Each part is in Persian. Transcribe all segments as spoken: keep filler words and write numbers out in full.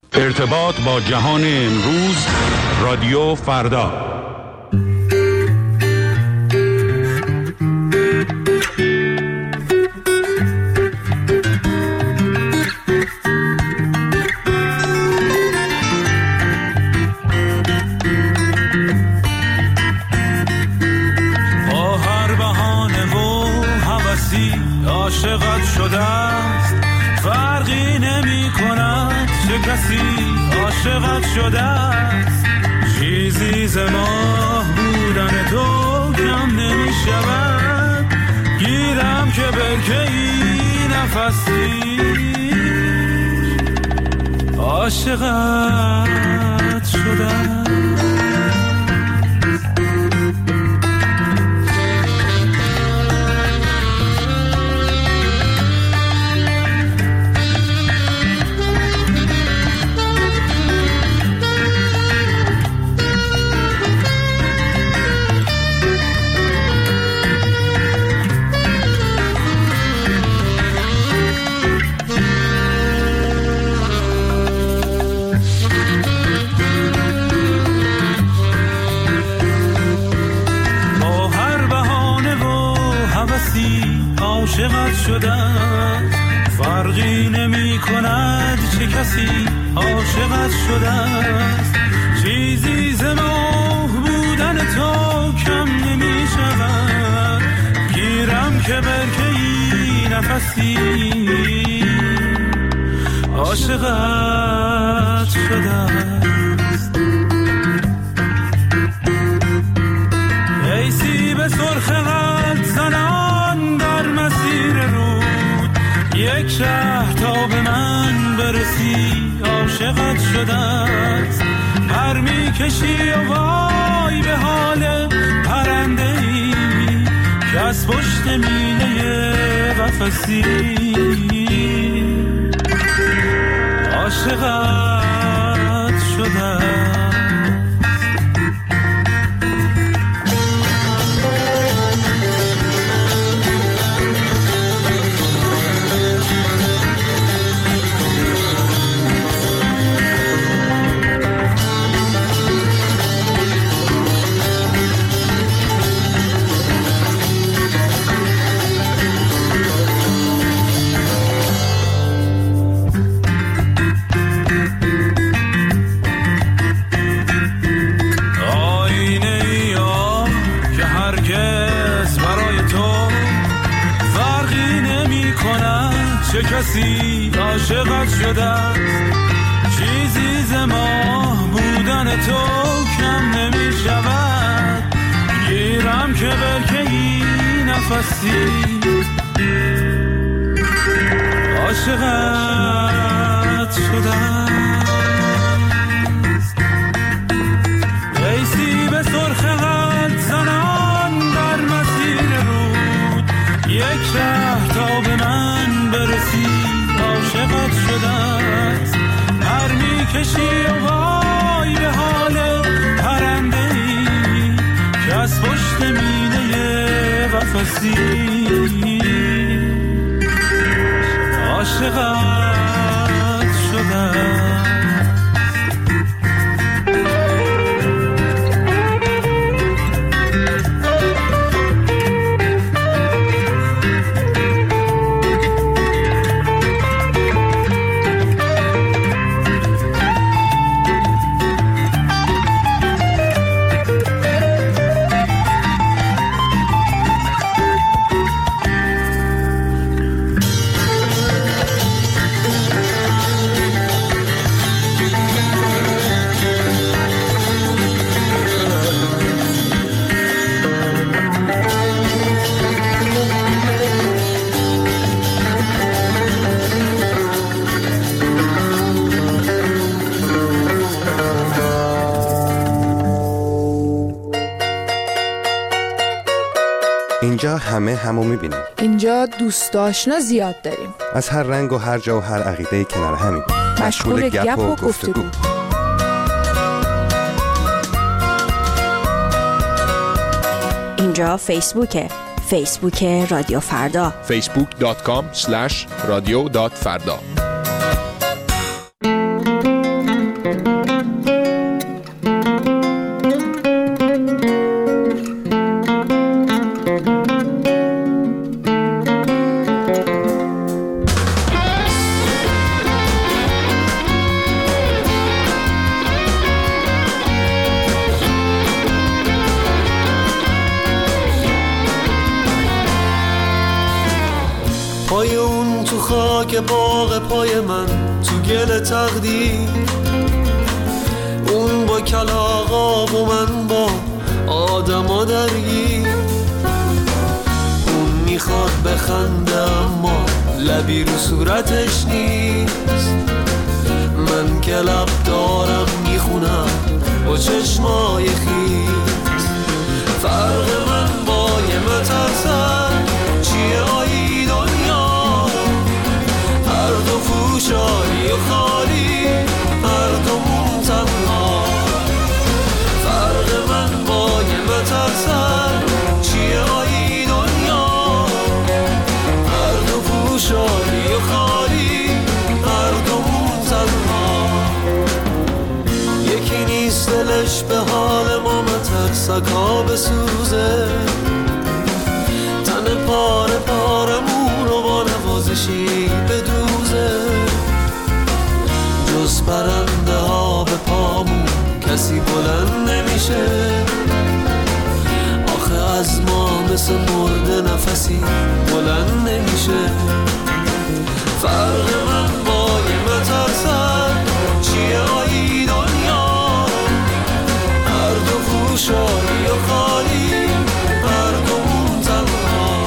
ارتباط با جهان امروز، رادیو فردا. عاشقت شده است، فرقی نمی کند چه کسی عاشقت شده است. چیزی ز ماه بودن تو کم نمی شود، گیرم که برکه‌ای نفسی عاشقت شده است. عاشقت شده فرقی نمی کند چه کسی عاشقت شده است. چیزی ز ماه بودن تو کم نمی شود، گیرم که برکه‌ای نفسی عاشقت شده است. ای سیب سرخ قلب زنان در مسیر رود، یک شهر تا به من برسی عاشقت شده است. پر می کشی و وای به حال پرنده ای که از پشت میله قفسی عاشقت شده است. چه کسی عاشقت شده است. چیزی ز ماه بودن تو کم نمی شود، گیرم که برکه‌ای نفسی عاشقت شده است. ای سیب سرخ قلب زنان در مسیر رود، یک شهر تا به من برسی عاشقت شده است. هر می کشی و وای به حال پرنده ای که از پشت میله قفسی عاشقت شده است. اینجا همه همو میبینیم. اینجا دوست آشنا زیاد داریم، از هر رنگ و هر جا و هر عقیده کنار همیم، مشغول گپ و گفتگو. اینجا فیسبوکه، فیسبوک رادیو فردا، فیسبوک دات کام اسلش رادیو دات فردا. باغ پای من تو گل تقدیر، اون با کلاغا و من با آدما درگیر. اون میخواد بخنده اما لبی رو صورتش نیست، من که لب دارم میخونم با چشمای خیز. فرق من با یه مترسن چیه آیی دنیا، هر دو فوشایی و خالی، هر دومون تنها. فرق من با یه مترسن چیه آیی دنیا، هر دو فوشایی و خالی، هر دومون تنها. یکی نیست دلش به حال ما مترسک ها بسوزه، تن پاره پارمون رو با نوازشی بدوزه. جز پرنده ها به پامون کسی بلند نمیشه، آخه از ما مثل مرده نفسی بلند نمیشه. فرق من با یه مترسن چیه آیی دنیا، هر دو فوشایی و خالی، هر دومون تنها.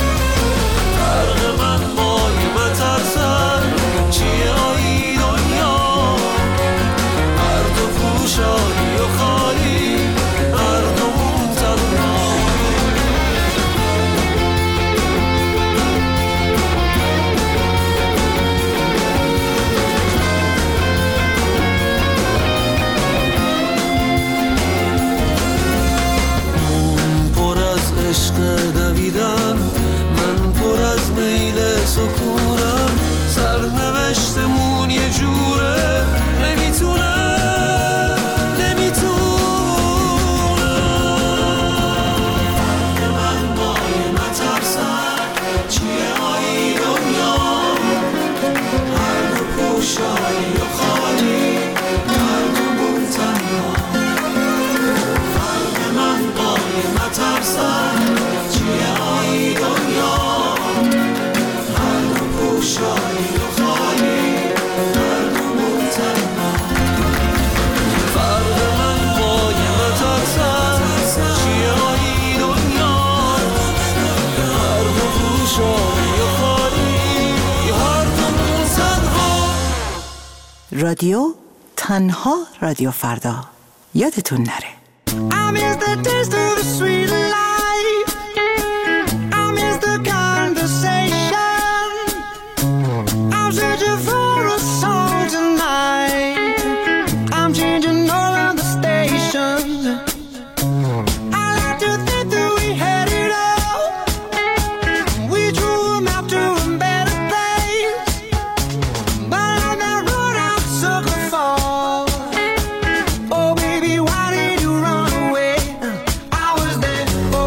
فرق من با یه مترسن چیه آیی دنیا، هر دو فوشایی و خالی، هر دومون تنها. عشق دویدن، من پر از میل سکونم، سرنوشتمون یه جوره نمیتونه نمیتونه. من با یه مترسن چیه آیی دنیا، هر دو پوشایی و خالی، هر دومون تنها. فرق من با یه مترسن چیه آیی دنیا، هر دو پوشایی و خالی، هر دومون تنها. فرق من با یه مترسن چیه آیی دنیا، هر دو پوشایی و خالی، هر دومون تنها. رادیو تنها رادیو فردا، یادتون نره. I miss the taste of the sweet life, I miss the conversation, I'm searching for a song tonight, I'm changing all of the stations. I like to think that we had it all, we drew a map to a better place, but on that road I took a fall. Oh baby, why did you run away? I was there for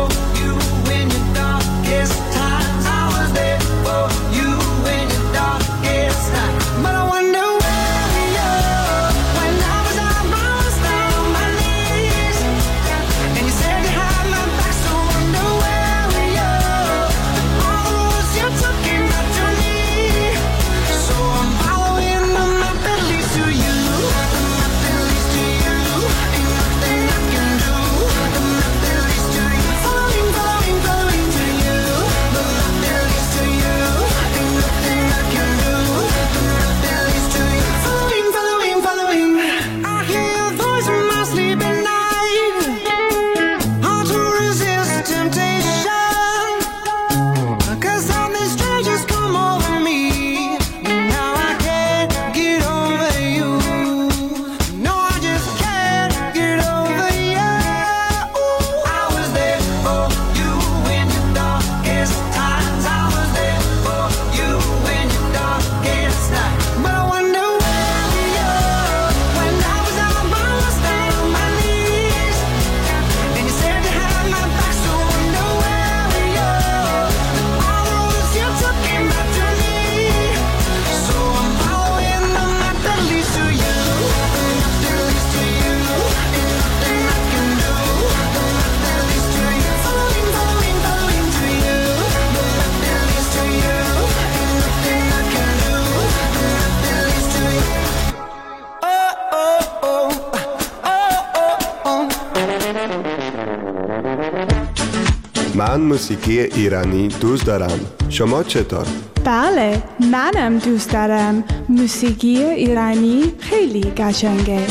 من موسیقی ایرانی دوست دارم. شما چطور؟ بله، منم دوست دارم. موسیقی ایرانی خیلی قشنگه.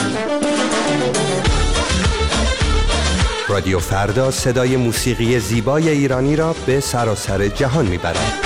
رادیو فردا صدای موسیقی زیبای ایرانی را به سراسر جهان میبرد.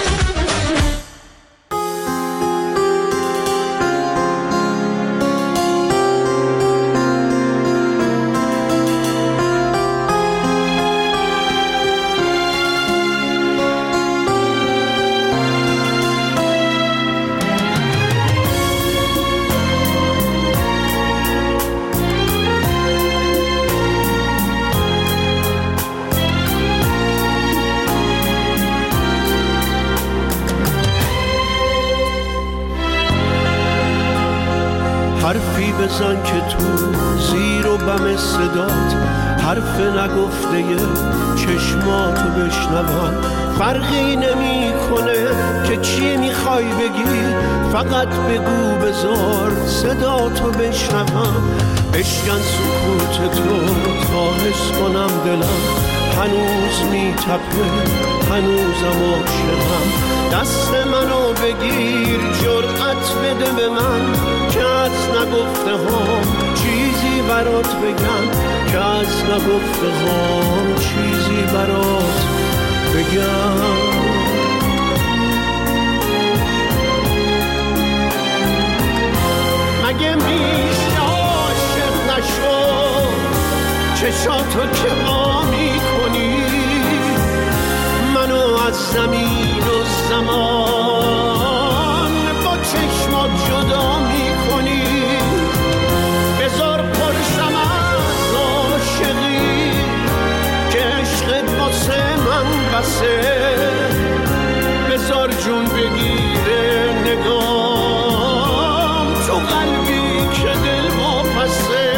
حرفی بزن که تو زیر و بم صدات حرف نگفته چشماتو بشنوم. فرقی نمی کنه که چی میخوای بگی، فقط بگو بذار صداتو بشنوم. بشکن سکوت تو تا حس کنم دلم هنوز میتپه، هنوزم عاشقم. دست منو بگیر، جرأت بده به من که از نگفته هم چیزی برات بگم، که از نگفته هم چیزی برات بگم. مگه میشه عاشق نشو چشاتو که ما میکنی، منو از زمین و زمان با چشمات جدا میکنی. بذار پرشم از عاشقی که عشقت واسه من بسه، بذار جون بگیره نگام تو قلبی که دل واپسه.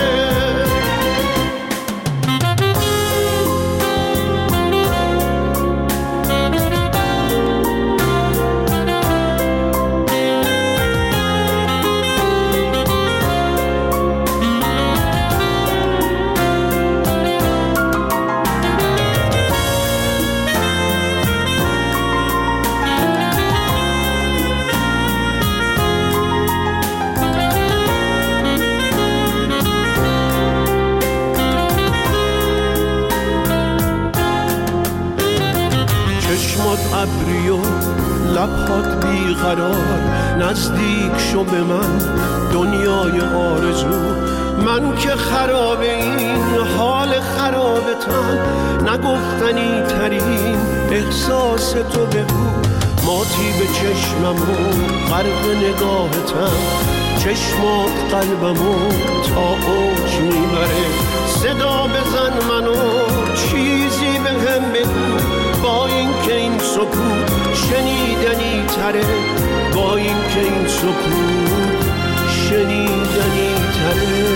ابری و لبهات بیقرار، نزدیک شو به من دنیای آرزو. من که خراب این حال خرابتم، نگفتنی ترین احساس تو بگو. ماتی به چشمم و غرق نگاهتم، چشمات قلبمو تا اوج میبره. صدا بزن منو چیزی به هم بگو، با این که این سکوت شنیدنی تره، با این که این سکوت شنیدنی تره.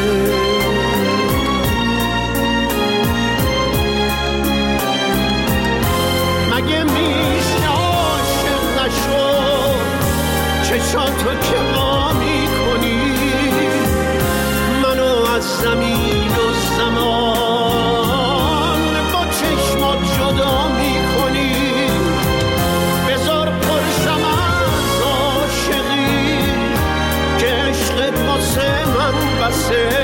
مگه میشه عاشق نشو چشاتو که ما میکنی، منو از زمین و زمان با چشمات جدا میکنی. بذار پرشم از عاشقی که عشقت واسه من بسه،